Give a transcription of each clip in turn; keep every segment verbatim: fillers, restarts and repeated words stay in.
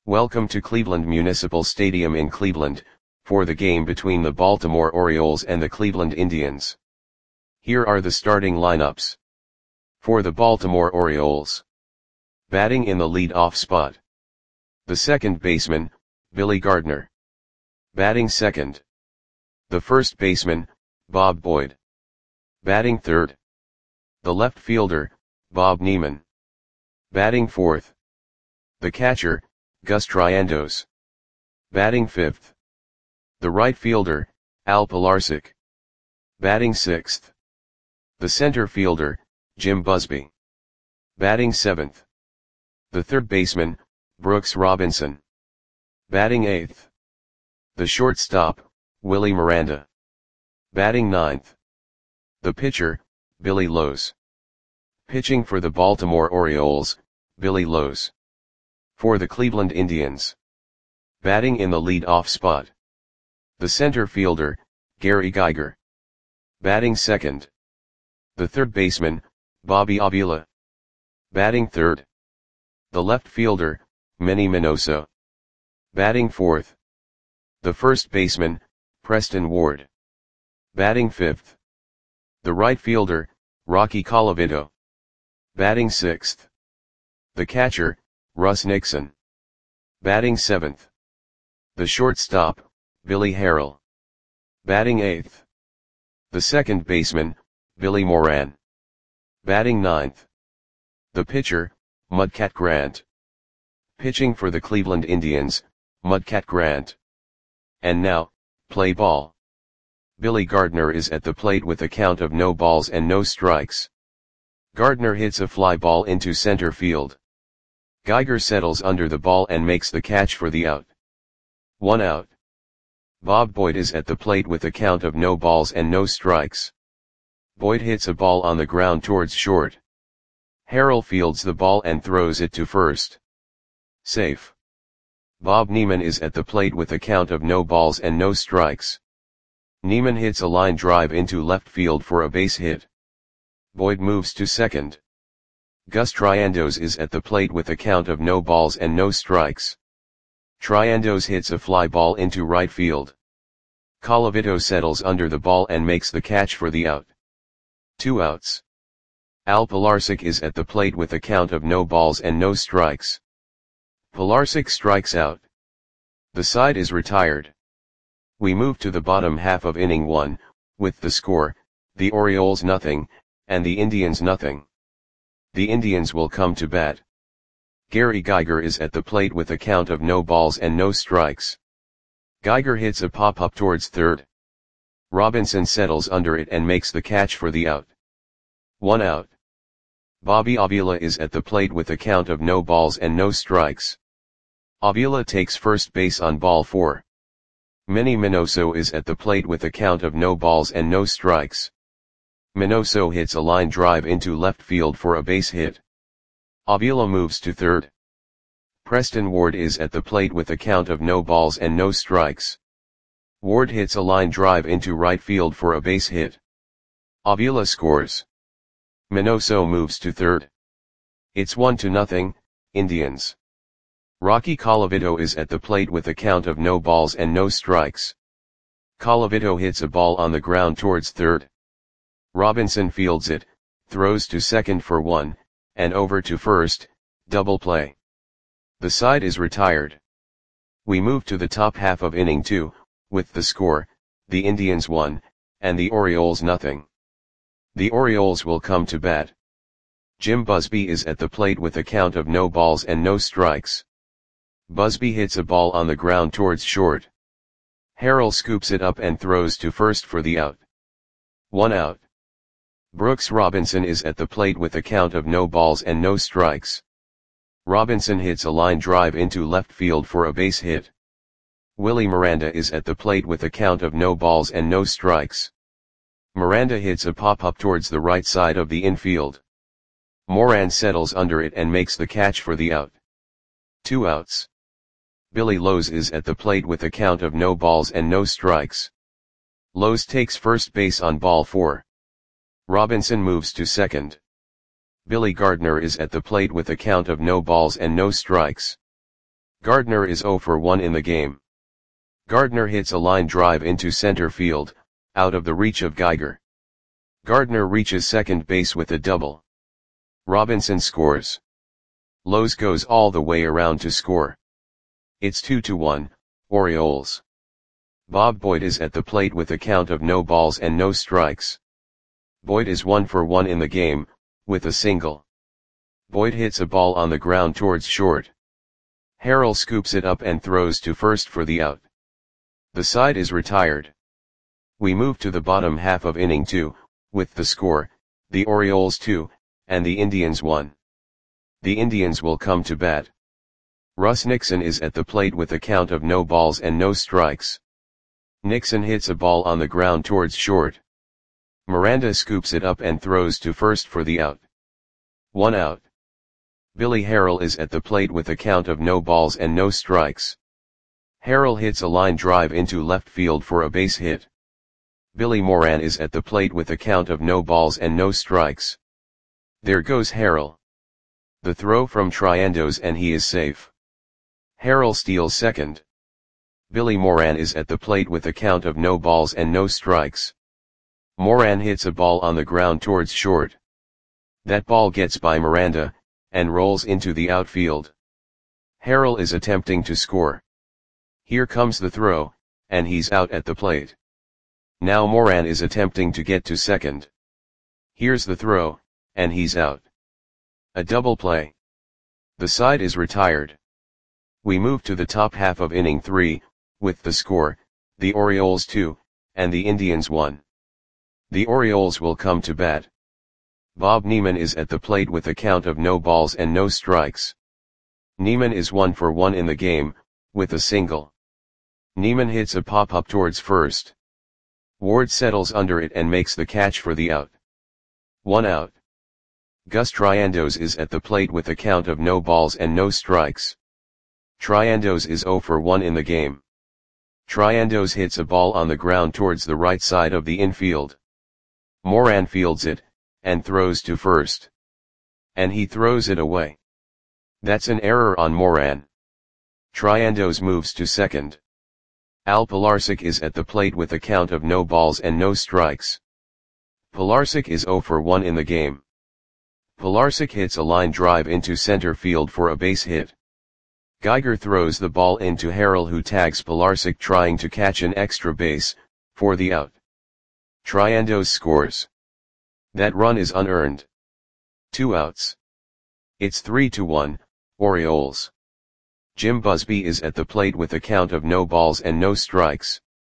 Welcome to Cleveland Municipal Stadium in Cleveland, for the game between the Baltimore Orioles and the Cleveland Indians. Here are the starting lineups. For the Baltimore Orioles. Batting in the lead-off spot. The second baseman, Billy Gardner. Batting second. The first baseman, Bob Boyd. Batting third. The left fielder, Bob Neiman. Batting fourth. The catcher, Gus Triandos. Batting fifth. The right fielder, Al Pilarczyk. Batting sixth. The center fielder, Jim Busby. Batting seventh. The third baseman, Brooks Robinson. Batting eighth. The shortstop, Willie Miranda. Batting ninth. The pitcher, Billy Lowes. Pitching for the Baltimore Orioles, Billy Lowes. For the Cleveland Indians. Batting in the lead-off spot. The center fielder, Gary Geiger. Batting second. The third baseman, Bobby Avila. Batting third. The left fielder, Manny Minoso. Batting fourth. The first baseman, Preston Ward. Batting fifth. The right fielder, Rocky Colavito. Batting sixth. The catcher, Russ Nixon. Batting seventh. The shortstop, Billy Harrell. Batting eighth. The second baseman, Billy Moran. Batting ninth. The pitcher, Mudcat Grant. Pitching for the Cleveland Indians, Mudcat Grant. And now, play ball. Billy Gardner is at the plate with a count of no balls and no strikes. Gardner hits a fly ball into center field. Geiger settles under the ball and makes the catch for the out. One out. Bob Boyd is at the plate with a count of no balls and no strikes. Boyd hits a ball on the ground towards short. Harrell fields the ball and throws it to first. Safe. Bob Neiman is at the plate with a count of no balls and no strikes. Neiman hits a line drive into left field for a base hit. Boyd moves to second. Gus Triandos is at the plate with a count of no balls and no strikes. Triandos hits a fly ball into right field. Colavito settles under the ball and makes the catch for the out. Two outs. Al Pilarczyk is at the plate with a count of no balls and no strikes. Pilarczyk strikes out. The side is retired. We move to the bottom half of inning one, with the score, the Orioles nothing, and the Indians nothing. The Indians will come to bat. Gary Geiger is at the plate with a count of no balls and no strikes. Geiger hits a pop-up towards third. Robinson settles under it and makes the catch for the out. One out. Bobby Avila is at the plate with a count of no balls and no strikes. Avila takes first base on ball four. Manny Minoso is at the plate with a count of no balls and no strikes. Minoso hits a line drive into left field for a base hit. Avila moves to third. Preston Ward is at the plate with a count of no balls and no strikes. Ward hits a line drive into right field for a base hit. Avila scores. Minoso moves to third. It's one to nothing, Indians. Rocky Colavito is at the plate with a count of no balls and no strikes. Colavito hits a ball on the ground towards third. Robinson fields it, throws to second for one, and over to first, double play. The side is retired. We move to the top half of inning two, with the score, the Indians one, and the Orioles nothing. The Orioles will come to bat. Jim Busby is at the plate with a count of no balls and no strikes. Busby hits a ball on the ground towards short. Harrell scoops it up and throws to first for the out. One out. Brooks Robinson is at the plate with a count of no balls and no strikes. Robinson hits a line drive into left field for a base hit. Willie Miranda is at the plate with a count of no balls and no strikes. Miranda hits a pop-up towards the right side of the infield. Moran settles under it and makes the catch for the out. Two outs. Billy Lowes is at the plate with a count of no balls and no strikes. Lowes takes first base on ball four. Robinson moves to second. Billy Gardner is at the plate with a count of no balls and no strikes. Gardner is zero for one in the game. Gardner hits a line drive into center field, out of the reach of Geiger. Gardner reaches second base with a double. Robinson scores. Lowe's goes all the way around to score. It's two to one, Orioles. Bob Boyd is at the plate with a count of no balls and no strikes. Boyd is one for one in the game, with a single. Boyd hits a ball on the ground towards short. Harrell scoops it up and throws to first for the out. The side is retired. We move to the bottom half of inning two, with the score, the Orioles two, and the Indians one. The Indians will come to bat. Russ Nixon is at the plate with a count of no balls and no strikes. Nixon hits a ball on the ground towards short. Miranda scoops it up and throws to first for the out. One out. Billy Harrell is at the plate with a count of no balls and no strikes. Harrell hits a line drive into left field for a base hit. Billy Moran is at the plate with a count of no balls and no strikes. There goes Harrell. The throw from Triandos and he is safe. Harrell steals second. Billy Moran is at the plate with a count of no balls and no strikes. Moran hits a ball on the ground towards short. That ball gets by Miranda, and rolls into the outfield. Harrell is attempting to score. Here comes the throw, and he's out at the plate. Now Moran is attempting to get to second. Here's the throw, and he's out. A double play. The side is retired. We move to the top half of inning three, with the score, the Orioles two, and the Indians one. The Orioles will come to bat. Bob Neiman is at the plate with a count of no balls and no strikes. Neiman is one for one in the game, with a single. Neiman hits a pop-up towards first. Ward settles under it and makes the catch for the out. One out. Gus Triandos is at the plate with a count of no balls and no strikes. Triandos is zero for one in the game. Triandos hits a ball on the ground towards the right side of the infield. Moran fields it, and throws to first. And he throws it away. That's an error on Moran. Triandos moves to second. Al Pilarczyk is at the plate with a count of no balls and no strikes. Pilarczyk is zero for one in the game. Pilarczyk hits a line drive into center field for a base hit. Geiger throws the ball into Harrell, who tags Pilarczyk trying to catch an extra base, for the out. Triandos scores. That run is unearned. Two outs. It's three to one, Orioles. Jim Busby is at the plate with a count of no balls and no strikes.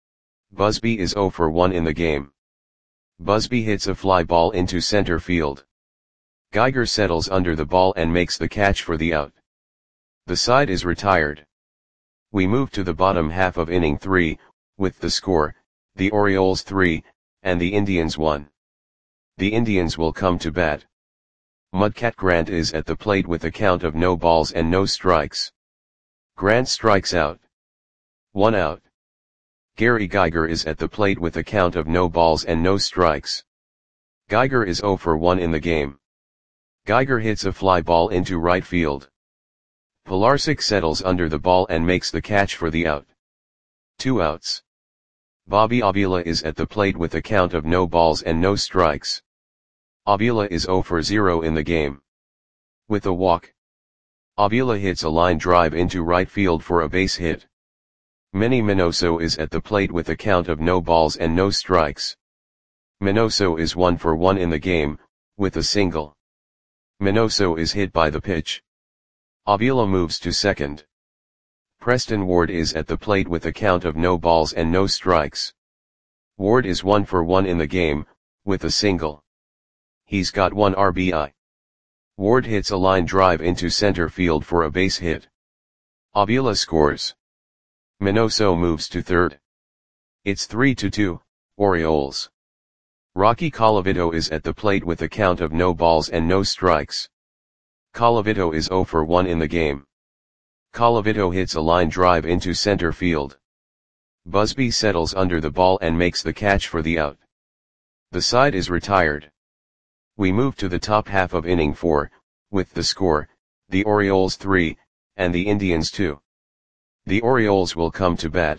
Busby is zero for one in the game. Busby hits a fly ball into center field. Geiger settles under the ball and makes the catch for the out. The side is retired. We move to the bottom half of inning three, with the score, the Orioles three, and the Indians one. The Indians will come to bat. Mudcat Grant is at the plate with a count of no balls and no strikes. Grant strikes out. One out. Gary Geiger is at the plate with a count of no balls and no strikes. Geiger is zero for one in the game. Geiger hits a fly ball into right field. Pilarczyk settles under the ball and makes the catch for the out. Two outs. Bobby Avila is at the plate with a count of no balls and no strikes. Avila is zero for zero in the game. With a walk. Avila hits a line drive into right field for a base hit. Manny Minoso is at the plate with a count of no balls and no strikes. Minoso is one for one in the game, with a single. Minoso is hit by the pitch. Avila moves to second. Preston Ward is at the plate with a count of no balls and no strikes. Ward is one for one in the game, with a single. He's got one R B I. Ward hits a line drive into center field for a base hit. Avila scores. Minoso moves to third. It's three to two, Orioles. Rocky Colavito is at the plate with a count of no balls and no strikes. Colavito is zero for one in the game. Colavito hits a line drive into center field. Busby settles under the ball and makes the catch for the out. The side is retired. We move to the top half of inning four, with the score, the Orioles three, and the Indians two. The Orioles will come to bat.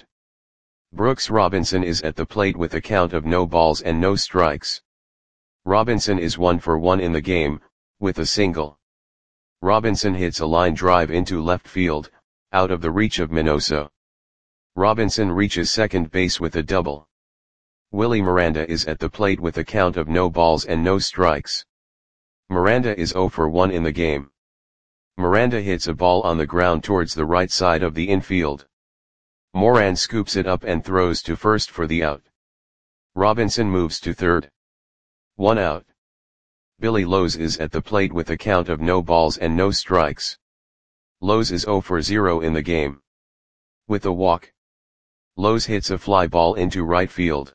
Brooks Robinson is at the plate with a count of no balls and no strikes. Robinson is one for one in the game, with a single. Robinson hits a line drive into left field, out of the reach of Minoso. Robinson reaches second base with a double. Willie Miranda is at the plate with a count of no balls and no strikes. Miranda is zero for one in the game. Miranda hits a ball on the ground towards the right side of the infield. Moran scoops it up and throws to first for the out. Robinson moves to third. One out. Billy Lowe's is at the plate with a count of no balls and no strikes. Lowe's is zero for zero in the game. With a walk, Lowe's hits a fly ball into right field.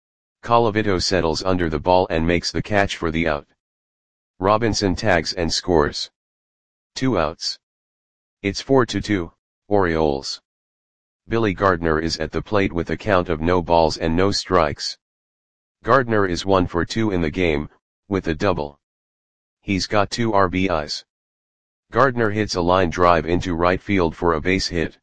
Colavito settles under the ball and makes the catch for the out. Robinson tags and scores. Two outs. It's four to two, Orioles. Billy Gardner is at the plate with a count of no balls and no strikes. Gardner is one for two in the game, with a double. He's got two R B Is. Gardner hits a line drive into right field for a base hit.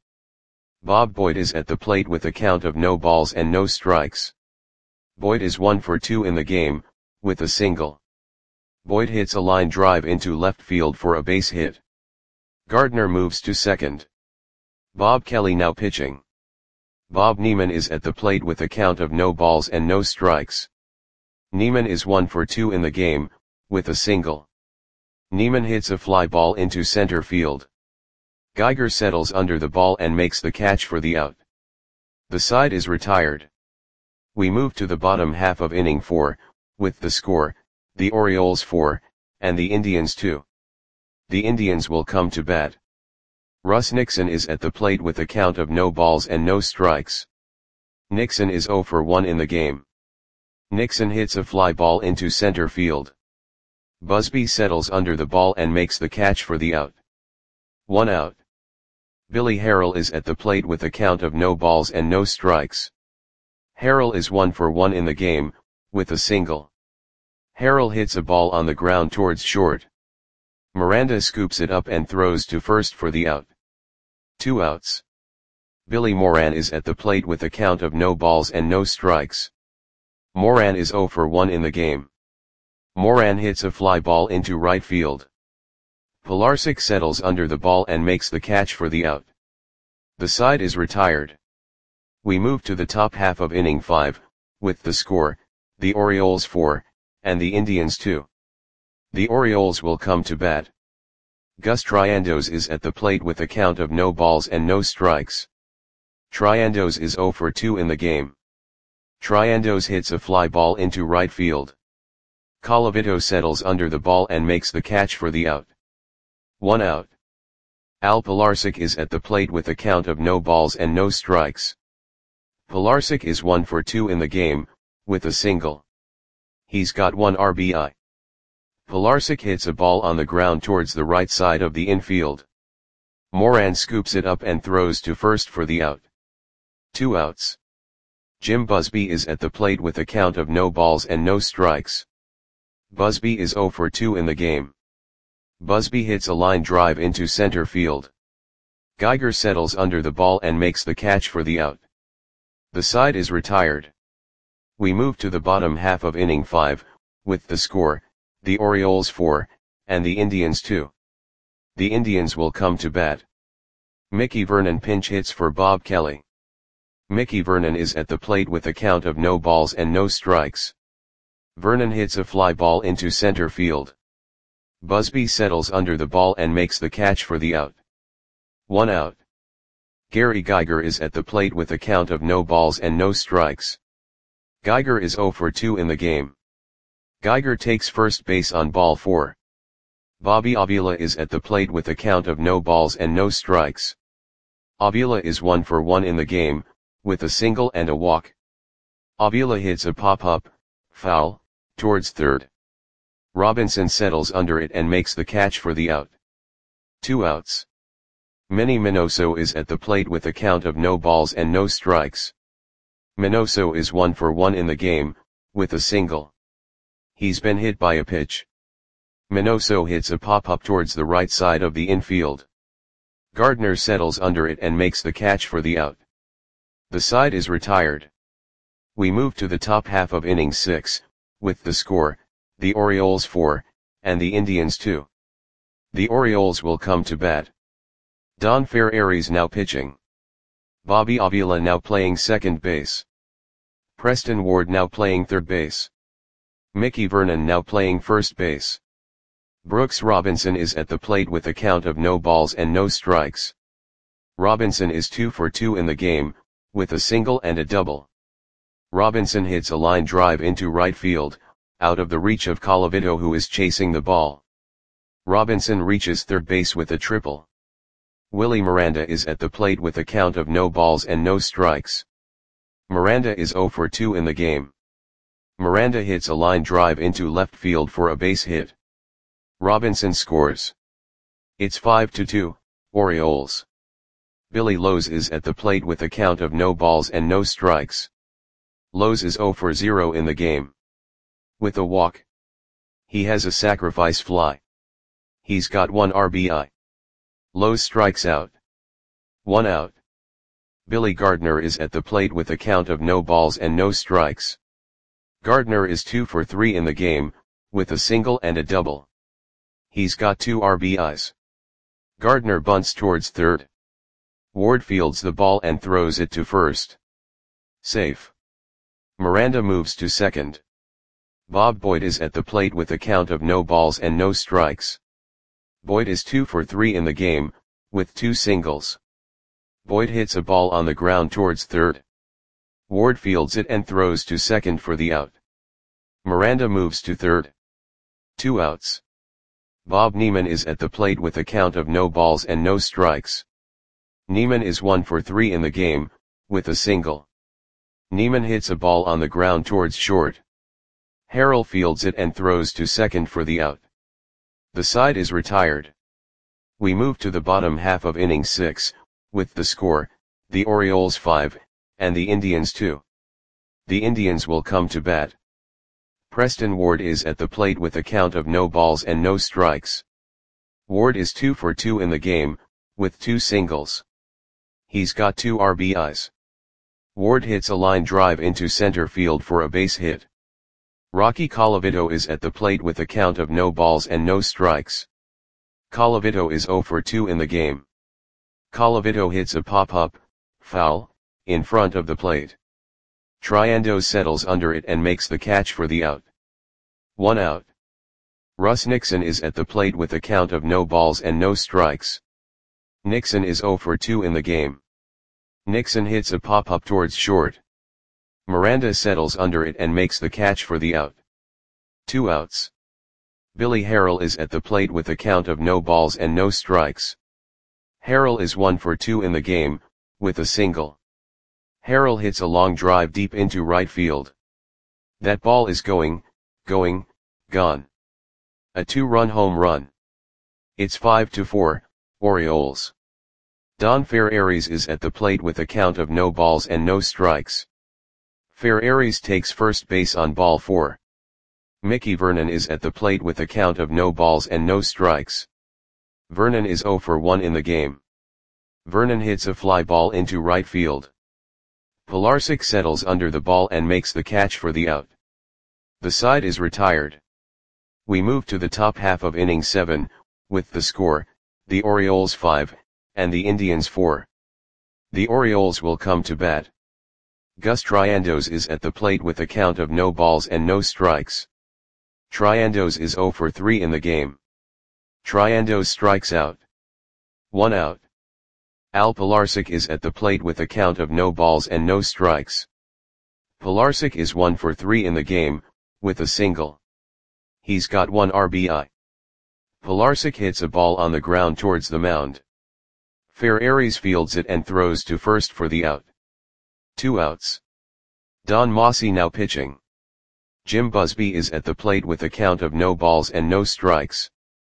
Bob Boyd is at the plate with a count of no balls and no strikes. Boyd is one for two in the game, with a single. Boyd hits a line drive into left field for a base hit. Gardner moves to second. Bob Kelly now pitching. Bob Neiman is at the plate with a count of no balls and no strikes. Neiman is one for two in the game, with a single. Neiman hits a fly ball into center field. Geiger settles under the ball and makes the catch for the out. The side is retired. We move to the bottom half of inning four, with the score, the Orioles four, and the Indians two. The Indians will come to bat. Russ Nixon is at the plate with a count of no balls and no strikes. Nixon is zero for one in the game. Nixon hits a fly ball into center field. Busby settles under the ball and makes the catch for the out. One out. Billy Harrell is at the plate with a count of no balls and no strikes. Harrell is one for one in the game, with a single. Harrell hits a ball on the ground towards short. Miranda scoops it up and throws to first for the out. Two outs. Billy Moran is at the plate with a count of no balls and no strikes. Moran is zero for one in the game. Moran hits a fly ball into right field. Pilarczyk settles under the ball and makes the catch for the out. The side is retired. We move to the top half of inning five, with the score, the Orioles four, and the Indians two. The Orioles will come to bat. Gus Triandos is at the plate with a count of no balls and no strikes. Triandos is zero for two in the game. Triandos hits a fly ball into right field. Colavito settles under the ball and makes the catch for the out. One out. Al Pilarczyk is at the plate with a count of no balls and no strikes. Pilarczyk is one for two in the game, with a single. He's got one R B I. Pilarczyk hits a ball on the ground towards the right side of the infield. Moran scoops it up and throws to first for the out. Two outs. Jim Busby is at the plate with a count of no balls and no strikes. Busby is zero for two in the game. Busby hits a line drive into center field. Geiger settles under the ball and makes the catch for the out. The side is retired. We move to the bottom half of inning five, with the score, the Orioles four, and the Indians two. The Indians will come to bat. Mickey Vernon pinch hits for Bob Kelly. Mickey Vernon is at the plate with a count of no balls and no strikes. Vernon hits a fly ball into center field. Busby settles under the ball and makes the catch for the out. One out. Gary Geiger is at the plate with a count of no balls and no strikes. Geiger is zero for two in the game. Geiger takes first base on ball four. Bobby Avila is at the plate with a count of no balls and no strikes. Avila is one for one in the game, with a single and a walk. Avila hits a pop-up, foul, towards third. Robinson settles under it and makes the catch for the out. Two outs. Manny Minoso is at the plate with a count of no balls and no strikes. Minoso is one for one in the game, with a single. He's been hit by a pitch. Minoso hits a pop-up towards the right side of the infield. Gardner settles under it and makes the catch for the out. The side is retired. We move to the top half of inning six, with the score, the Orioles four, and the Indians two. The Orioles will come to bat. Don Ferreris now pitching. Bobby Avila now playing second base. Preston Ward now playing third base. Mickey Vernon now playing first base. Brooks Robinson is at the plate with a count of no balls and no strikes. Robinson is two for two in the game, with a single and a double. Robinson hits a line drive into right field, out of the reach of Colavito, who is chasing the ball. Robinson reaches third base with a triple. Willie Miranda is at the plate with a count of no balls and no strikes. Miranda is zero for two in the game. Miranda hits a line drive into left field for a base hit. Robinson scores. It's five to two, Orioles. Billy Lowe's is at the plate with a count of no balls and no strikes. Lowe's is zero for zero in the game. With a walk. He has a sacrifice fly. He's got one R B I. Lowe's strikes out. One out. Billy Gardner is at the plate with a count of no balls and no strikes. Gardner is two for three in the game, with a single and a double. He's got two R B Is. Gardner bunts towards third. Ward fields the ball and throws it to first. Safe. Miranda moves to second. Bob Boyd is at the plate with a count of no balls and no strikes. Boyd is two for three in the game, with two singles. Boyd hits a ball on the ground towards third. Ward fields it and throws to second for the out. Miranda moves to third. Two outs. Bob Neiman is at the plate with a count of no balls and no strikes. Neiman is one for three in the game, with a single. Neiman hits a ball on the ground towards short. Harrell fields it and throws to second for the out. The side is retired. We move to the bottom half of inning six, with the score, the Orioles five, and the Indians two. The Indians will come to bat. Preston Ward is at the plate with a count of no balls and no strikes. Ward is two for two in the game, with two singles. He's got two R B Is. Ward hits a line drive into center field for a base hit. Rocky Colavito is at the plate with a count of no balls and no strikes. Colavito is zero for two in the game. Colavito hits a pop-up, foul, in front of the plate. Triando settles under it and makes the catch for the out. One out. Russ Nixon is at the plate with a count of no balls and no strikes. Nixon is zero for two in the game. Nixon hits a pop-up towards short. Miranda settles under it and makes the catch for the out. Two outs. Billy Harrell is at the plate with a count of no balls and no strikes. Harrell is one for two in the game, with a single. Harrell hits a long drive deep into right field. That ball is going, going, gone. A two-run home run. It's five to four, Orioles. Don Ferreris is at the plate with a count of no balls and no strikes. Ferreris takes first base on ball four. Mickey Vernon is at the plate with a count of no balls and no strikes. Vernon is zero for one in the game. Vernon hits a fly ball into right field. Pilarczyk settles under the ball and makes the catch for the out. The side is retired. We move to the top half of inning seven, with the score, the Orioles five, and the Indians four. The Orioles will come to bat. Gus Triandos is at the plate with a count of no balls and no strikes. Triandos is zero for three in the game. Triandos strikes out. One out. Al Pilarczyk is at the plate with a count of no balls and no strikes. Pilarczyk is one for three in the game, with a single. He's got one R B I. Pilarczyk hits a ball on the ground towards the mound. Ferreris fields it and throws to first for the out. Two outs. Don Mossy now pitching. Jim Busby is at the plate with a count of no balls and no strikes.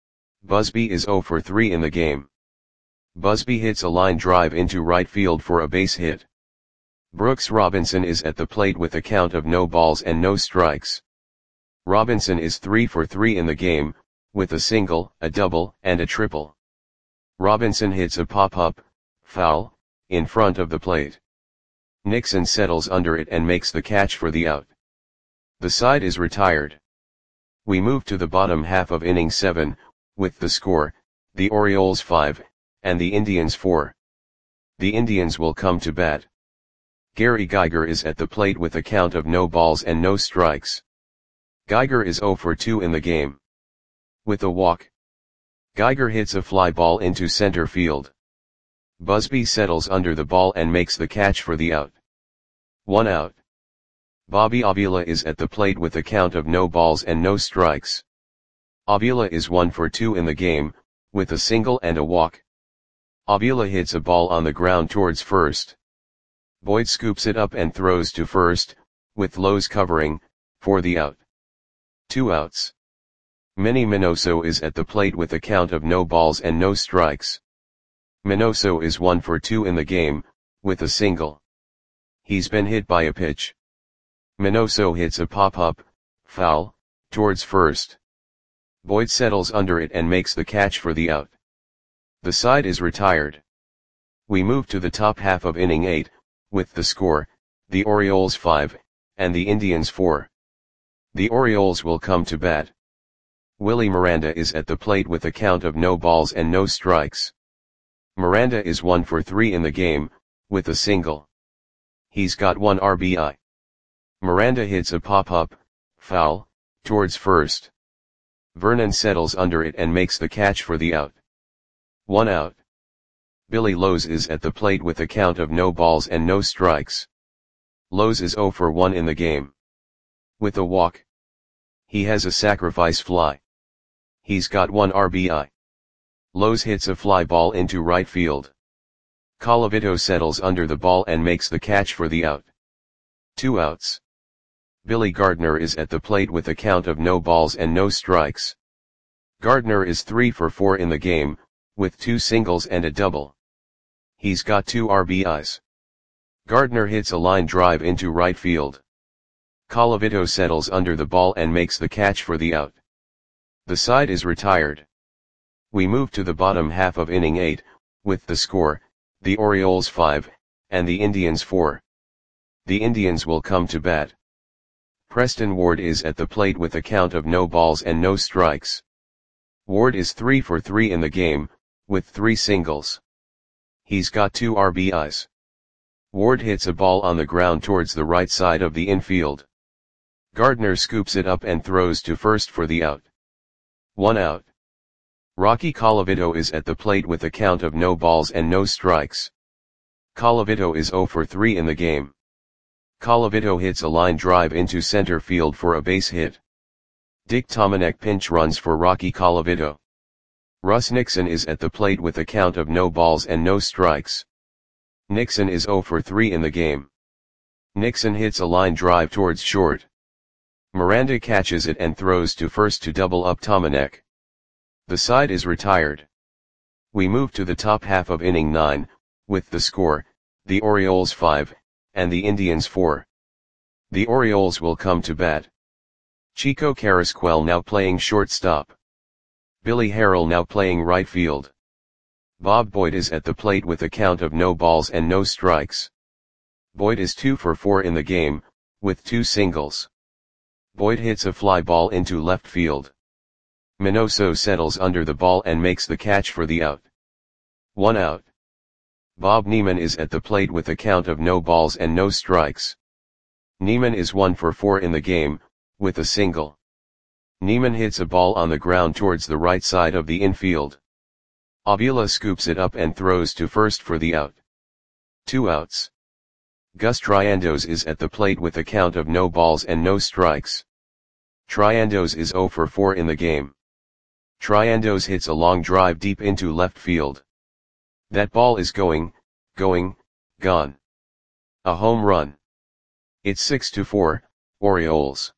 Busby is zero for three in the game. Busby hits a line drive into right field for a base hit. Brooks Robinson is at the plate with a count of no balls and no strikes. Robinson is three for three in the game, with a single, a double, and a triple. Robinson hits a pop-up, foul, in front of the plate. Nixon settles under it and makes the catch for the out. The side is retired. We move to the bottom half of inning seven, with the score, the Orioles five, and the Indians four. The Indians will come to bat. Gary Geiger is at the plate with a count of no balls and no strikes. Geiger is oh for two in the game. With a walk, Geiger hits a fly ball into center field. Busby settles under the ball and makes the catch for the out. One out. Bobby Avila is at the plate with a count of no balls and no strikes. Avila is one for two in the game, with a single and a walk. Avila hits a ball on the ground towards first. Boyd scoops it up and throws to first, with Lowe's covering, for the out. Two outs. Manny Minoso is at the plate with a count of no balls and no strikes. Minoso is one for two in the game, with a single. He's been hit by a pitch. Minoso hits a pop-up, foul, towards first. Boyd settles under it and makes the catch for the out. The side is retired. We move to the top half of inning eight, with the score, the Orioles five, and the Indians four. The Orioles will come to bat. Willie Miranda is at the plate with a count of no balls and no strikes. Miranda is one for three in the game, with a single. He's got one R B I. Miranda hits a pop-up, foul, towards first. Vernon settles under it and makes the catch for the out. One out. Billy Lowe's is at the plate with a count of no balls and no strikes. Lowe's is oh for one in the game. With a walk, he has a sacrifice fly. He's got one R B I. Lowe's hits a fly ball into right field. Colavito settles under the ball and makes the catch for the out. Two outs. Billy Gardner is at the plate with a count of no balls and no strikes. Gardner is three for four in the game, with two singles and a double. He's got two R B Is. Gardner hits a line drive into right field. Colavito settles under the ball and makes the catch for the out. The side is retired. We move to the bottom half of inning eight, with the score, the Orioles five, and the Indians four. The Indians will come to bat. Preston Ward is at the plate with a count of no balls and no strikes. Ward is three for three in the game, with three singles. He's got two R B Is. Ward hits a ball on the ground towards the right side of the infield. Gardner scoops it up and throws to first for the out. One out. Rocky Colavito is at the plate with a count of no balls and no strikes. Colavito is oh for three in the game. Colavito hits a line drive into center field for a base hit. Dick Tomanek pinch runs for Rocky Colavito. Russ Nixon is at the plate with a count of no balls and no strikes. Nixon is oh for three in the game. Nixon hits a line drive towards short. Miranda catches it and throws to first to double up Tomanek. The side is retired. We move to the top half of inning nine, with the score, the Orioles five, and the Indians four. The Orioles will come to bat. Chico Carrasquel now playing shortstop. Billy Harrell now playing right field. Bob Boyd is at the plate with a count of no balls and no strikes. Boyd is two for four in the game, with two singles. Boyd hits a fly ball into left field. Minoso settles under the ball and makes the catch for the out. One out. Bob Neiman is at the plate with a count of no balls and no strikes. Neiman is one for four in the game, with a single. Neiman hits a ball on the ground towards the right side of the infield. Avila scoops it up and throws to first for the out. Two outs. Gus Triandos is at the plate with a count of no balls and no strikes. Triandos is oh for four in the game. Triandos hits a long drive deep into left field. That ball is going, going, gone. A home run. It's six to four, Orioles.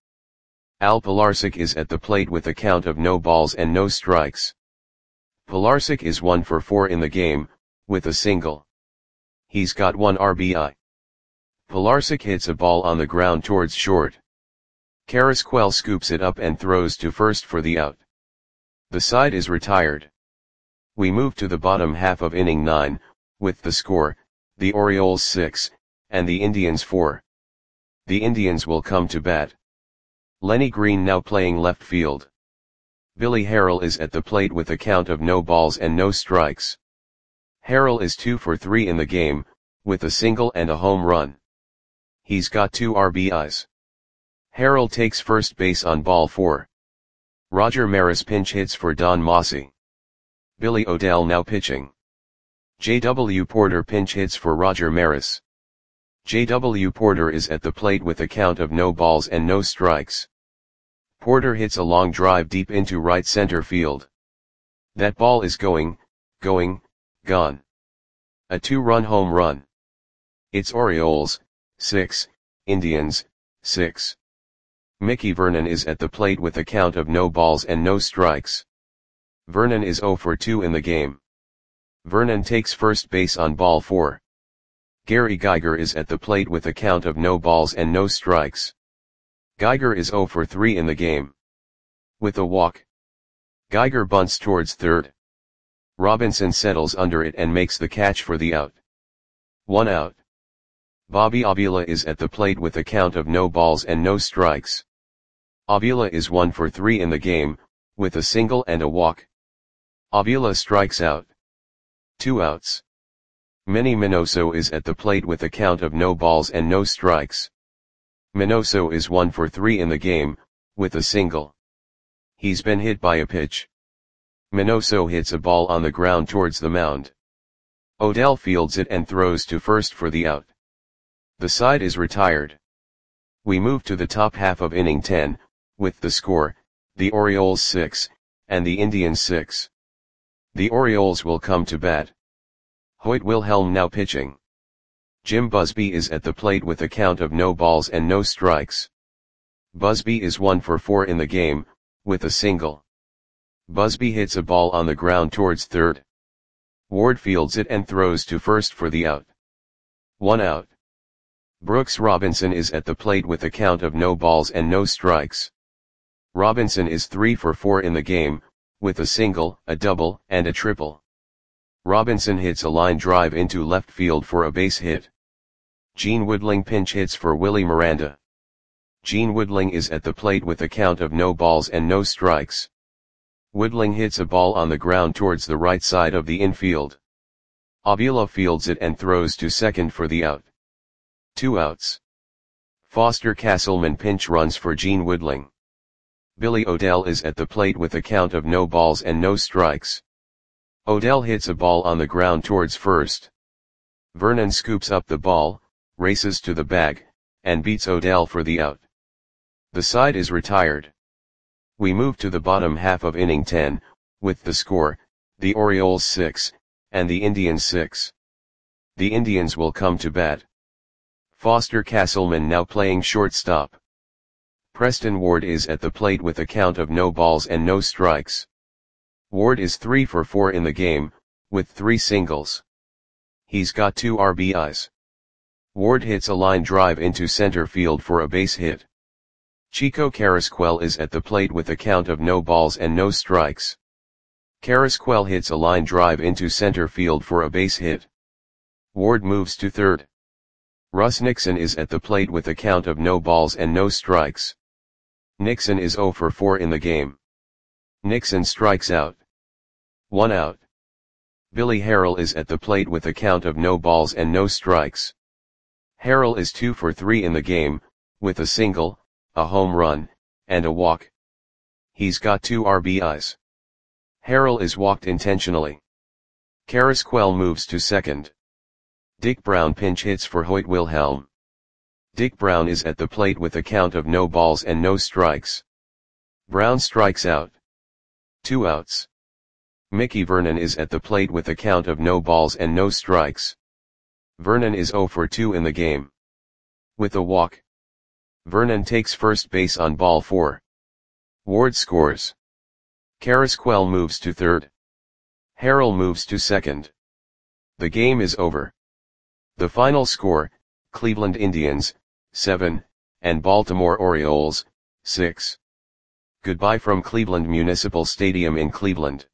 Al Pilarczyk is at the plate with a count of no balls and no strikes. Pilarczyk is one for four in the game, with a single. He's got one R B I. Pilarczyk hits a ball on the ground towards short. Carrasquel scoops it up and throws to first for the out. The side is retired. We move to the bottom half of inning nine, with the score, the Orioles six, and the Indians four. The Indians will come to bat. Lenny Green now playing left field. Billy Harrell is at the plate with a count of no balls and no strikes. Harrell is two for three in the game, with a single and a home run. He's got two R B Is. Harrell takes first base on ball four. Roger Maris pinch hits for Don Mossi. Billy O'Dell now pitching. J W Porter pinch hits for Roger Maris. J W Porter is at the plate with a count of no balls and no strikes. Porter hits a long drive deep into right center field. That ball is going, going, gone. A two-run home run. It's Orioles, six, Indians, six. Mickey Vernon is at the plate with a count of no balls and no strikes. Vernon is zero for two in the game. Vernon takes first base on ball four. Gary Geiger is at the plate with a count of no balls and no strikes. Geiger is zero for three in the game. With a walk. Geiger bunts towards third. Robinson settles under it and makes the catch for the out. One out. Bobby Avila is at the plate with a count of no balls and no strikes. Avila is one for three in the game, with a single and a walk. Avila strikes out. Two outs. Manny Minoso is at the plate with a count of no balls and no strikes. Minoso is one for three in the game, with a single. He's been hit by a pitch. Minoso hits a ball on the ground towards the mound. O'Dell fields it and throws to first for the out. The side is retired. We move to the top half of inning ten, with the score, the Orioles six, and the Indians six. The Orioles will come to bat. Hoyt Wilhelm now pitching. Jim Busby is at the plate with a count of no balls and no strikes. Busby is one for four in the game, with a single. Busby hits a ball on the ground towards third. Ward fields it and throws to first for the out. One out. Brooks Robinson is at the plate with a count of no balls and no strikes. Robinson is three for four in the game, with a single, a double, and a triple. Robinson hits a line drive into left field for a base hit. Gene Woodling pinch hits for Willie Miranda. Gene Woodling is at the plate with a count of no balls and no strikes. Woodling hits a ball on the ground towards the right side of the infield. Avila fields it and throws to second for the out. Two outs. Foster Castleman pinch runs for Gene Woodling. Billy O'Dell is at the plate with a count of no balls and no strikes. O'Dell hits a ball on the ground towards first. Vernon scoops up the ball, races to the bag, and beats O'Dell for the out. The side is retired. We move to the bottom half of inning ten, with the score, the Orioles six, and the Indians six. The Indians will come to bat. Foster Castleman now playing shortstop. Preston Ward is at the plate with a count of no balls and no strikes. Ward is three for four in the game, with three singles. He's got two R B Is. Ward hits a line drive into center field for a base hit. Chico Carrasquel is at the plate with a count of no balls and no strikes. Carrasquel hits a line drive into center field for a base hit. Ward moves to third. Russ Nixon is at the plate with a count of no balls and no strikes. Nixon is zero for four in the game. Nixon strikes out. One out. Billy Harrell is at the plate with a count of no balls and no strikes. Harrell is two for three in the game, with a single, a home run, and a walk. He's got two R B Is. Harrell is walked intentionally. Carrasquel moves to second. Dick Brown pinch hits for Hoyt Wilhelm. Dick Brown is at the plate with a count of no balls and no strikes. Brown strikes out. Two outs. Mickey Vernon is at the plate with a count of no balls and no strikes. Vernon is zero for two in the game. With a walk. Vernon takes first base on ball four. Ward scores. Carrasquel moves to third. Harrell moves to second. The game is over. The final score, Cleveland Indians, seven, and Baltimore Orioles, six. Goodbye from Cleveland Municipal Stadium in Cleveland.